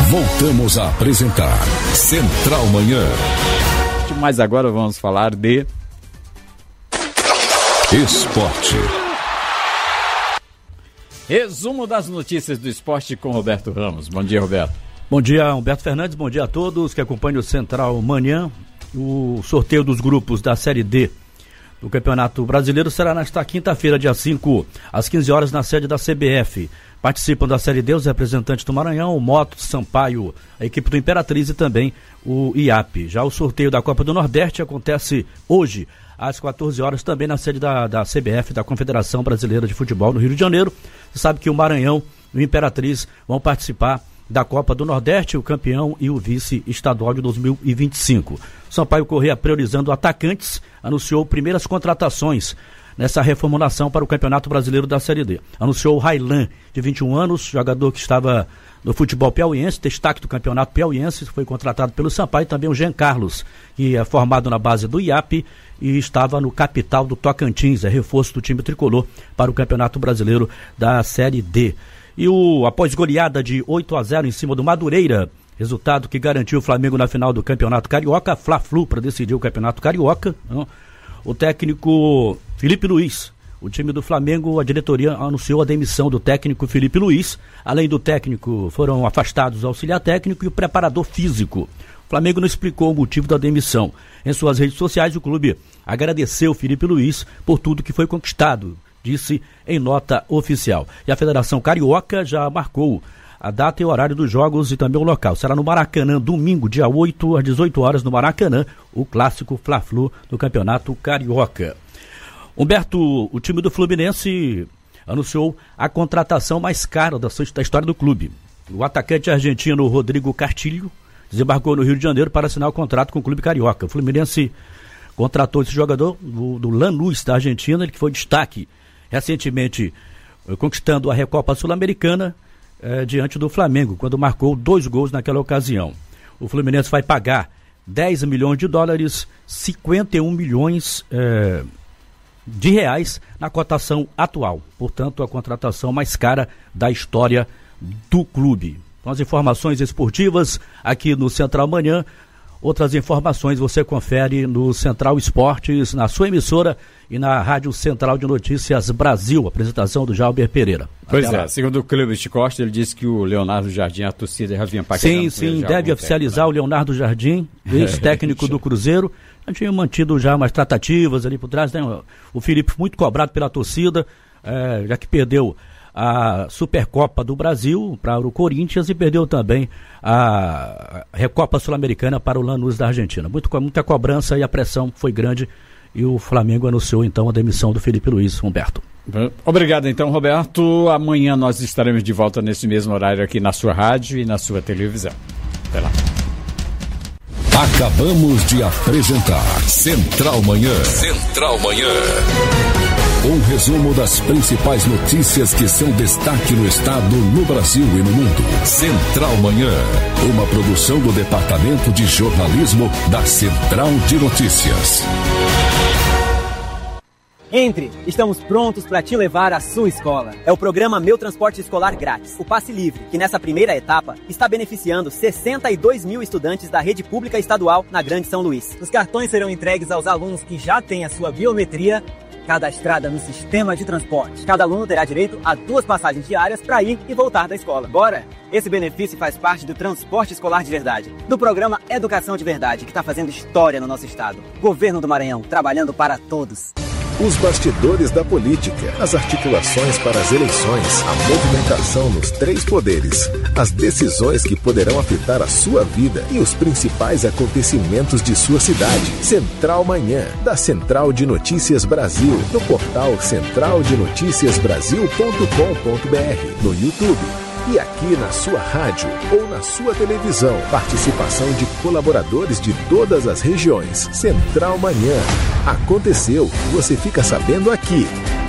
Voltamos a apresentar Central Manhã. Mas agora vamos falar de esporte. Resumo das notícias do esporte com Roberto Ramos. Bom dia, Roberto. Bom dia, Humberto Fernandes. Bom dia a todos que acompanham o Central Manhã. O sorteio dos grupos da Série D do Campeonato Brasileiro será nesta quinta-feira, dia 5, às 15 horas, na sede da CBF. Participam da Série D os representantes do Maranhão, o Moto, Sampaio, a equipe do Imperatriz e também o IAP. Já o sorteio da Copa do Nordeste acontece hoje, às 14 horas, também na sede da CBF, da Confederação Brasileira de Futebol, no Rio de Janeiro. Você sabe que o Maranhão e o Imperatriz vão participar da Copa do Nordeste, o campeão e o vice estadual de 2025. Sampaio Corrêa, priorizando atacantes, anunciou primeiras contratações nessa reformulação para o Campeonato Brasileiro da Série D. Anunciou o Railan, de 21 anos, jogador que estava no futebol piauiense, destaque do Campeonato Piauiense, foi contratado pelo Sampaio, e também o Jean Carlos, que é formado na base do IAP e estava no capital do Tocantins, é reforço do time tricolor para o Campeonato Brasileiro da Série D. E após goleada de 8-0 em cima do Madureira, resultado que garantiu o Flamengo na final do Campeonato Carioca, Fla-Flu para decidir o Campeonato Carioca, o técnico Felipe Luiz, o time do Flamengo, a diretoria anunciou a demissão do técnico Felipe Luiz. Além do técnico, foram afastados o auxiliar técnico e o preparador físico. O Flamengo não explicou o motivo da demissão. Em suas redes sociais, o clube agradeceu Felipe Luiz por tudo que foi conquistado, disse em nota oficial. E a Federação Carioca já marcou a data e o horário dos jogos e também o local. Será no Maracanã, domingo, dia 8, às 18 horas, no Maracanã, o clássico Fla-Flu do Campeonato Carioca. Humberto, o time do Fluminense anunciou a contratação mais cara da história do clube. O atacante argentino Rodrigo Castilho desembarcou no Rio de Janeiro para assinar o contrato com o clube carioca. O Fluminense contratou esse jogador do Lanús, da Argentina, ele que foi destaque recentemente, conquistando a Recopa Sul-Americana diante do Flamengo, quando marcou 2 gols naquela ocasião. O Fluminense vai pagar 10 milhões de dólares, 51 milhões de reais na cotação atual. Portanto, a contratação mais cara da história do clube. Então, as informações esportivas aqui no Central Manhã. Outras informações você confere no Central Esportes, na sua emissora e na Rádio Central de Notícias Brasil. Apresentação do Jalber Pereira. Pois é, segundo o Cleber Costa, ele disse que o Leonardo Jardim, a torcida já vinha paquerando. Sim, deve oficializar o Leonardo Jardim, ex-técnico do Cruzeiro. A gente tinha mantido já umas tratativas ali por trás, né? O Felipe muito cobrado pela torcida, já que perdeu a Supercopa do Brasil para o Corinthians e perdeu também a Recopa Sul-Americana para o Lanús da Argentina. Muita cobrança e a pressão foi grande e o Flamengo anunciou então a demissão do Felipe Luiz. Humberto. Obrigado então, Roberto. Amanhã nós estaremos de volta nesse mesmo horário aqui na sua rádio e na sua televisão. Até lá. Acabamos de apresentar Central Manhã. Central Manhã. Um resumo das principais notícias que são destaque no estado, no Brasil e no mundo. Central Manhã. Uma produção do Departamento de Jornalismo da Central de Notícias. Entre, estamos prontos para te levar à sua escola. É o programa Meu Transporte Escolar Grátis, o Passe Livre, que nessa primeira etapa está beneficiando 62 mil estudantes da rede pública estadual na Grande São Luís. Os cartões serão entregues aos alunos que já têm a sua biometria cadastrada no sistema de transporte. Cada aluno terá direito a 2 passagens diárias para ir e voltar da escola. Bora! Esse benefício faz parte do Transporte Escolar de Verdade, do programa Educação de Verdade, que está fazendo história no nosso estado. Governo do Maranhão, trabalhando para todos. Os bastidores da política, as articulações para as eleições, a movimentação nos 3 poderes, as decisões que poderão afetar a sua vida e os principais acontecimentos de sua cidade. Central Manhã, da Central de Notícias Brasil, no portal centraldenoticiasbrasil.com.br, no YouTube e aqui na sua rádio ou na sua televisão. Participação de colaboradores de todas as regiões. Central Manhã. Aconteceu, você fica sabendo aqui.